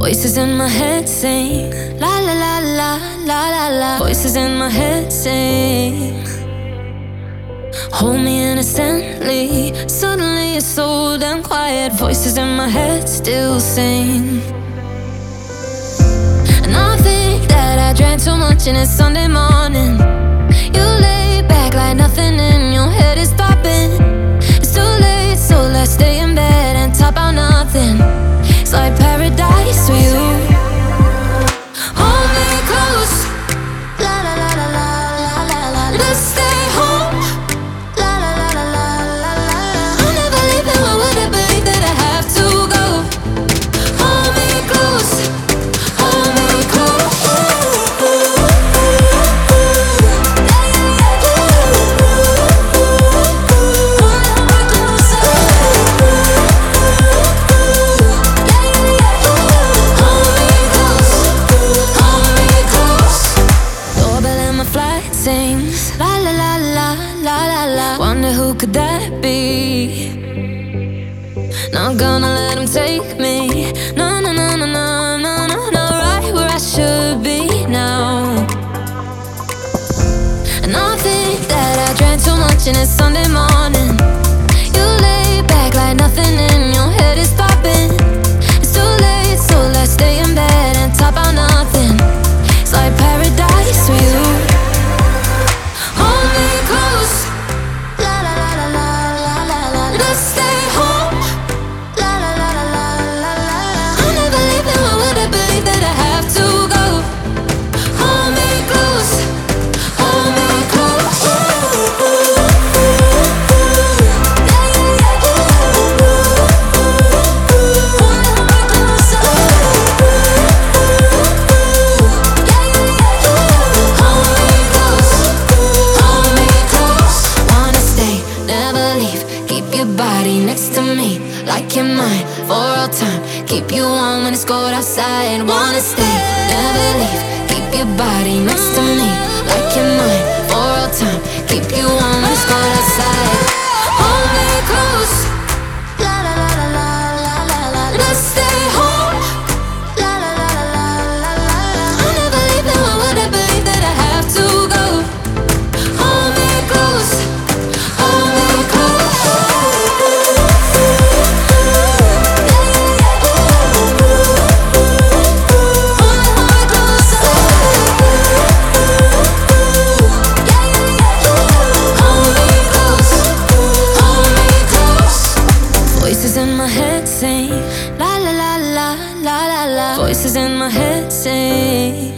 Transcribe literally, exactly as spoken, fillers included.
Voices in my head sing la la la la la la la. Voices in my head sing, hold me innocently. Suddenly it's so damn quiet. Voices in my head still sing. And I think that I drank too much and it's Sunday morning. You lay back like nothing in your head is stopping. It's too late, so let's stay in bed and talk about nothing. It's like paradise with you. Hold me close, la la la la la la la la. Let's stay home, la la la la la la la. I'm never leaving, why would I believe that I have to go? Hold me close, hold me close. Sings la la la la la la la. Wonder who could that be? Not gonna let him take me. No, no, no, no, no, no, no, no. Right where I should be now. And I think that I drank too much and it's Sunday morning. You lay back like nothing in your head is stopping. It's too late, so let's stay in bed and talk about nothing. It's like paradise with you. Body next to me, like you're mine for all time. Keep you warm when it's cold outside. Wanna stay, never leave. Keep your body next to me, like you're mine for all time. Keep you warm when it's cold outside. Hold me close, la la la la la la la la. Let's stay home, la la la la la la la. I'm never leaving, why would I believe that I have to go? Hold me close, hold me close. Voices in my head sing la la la la la la la. Voices in my head sing.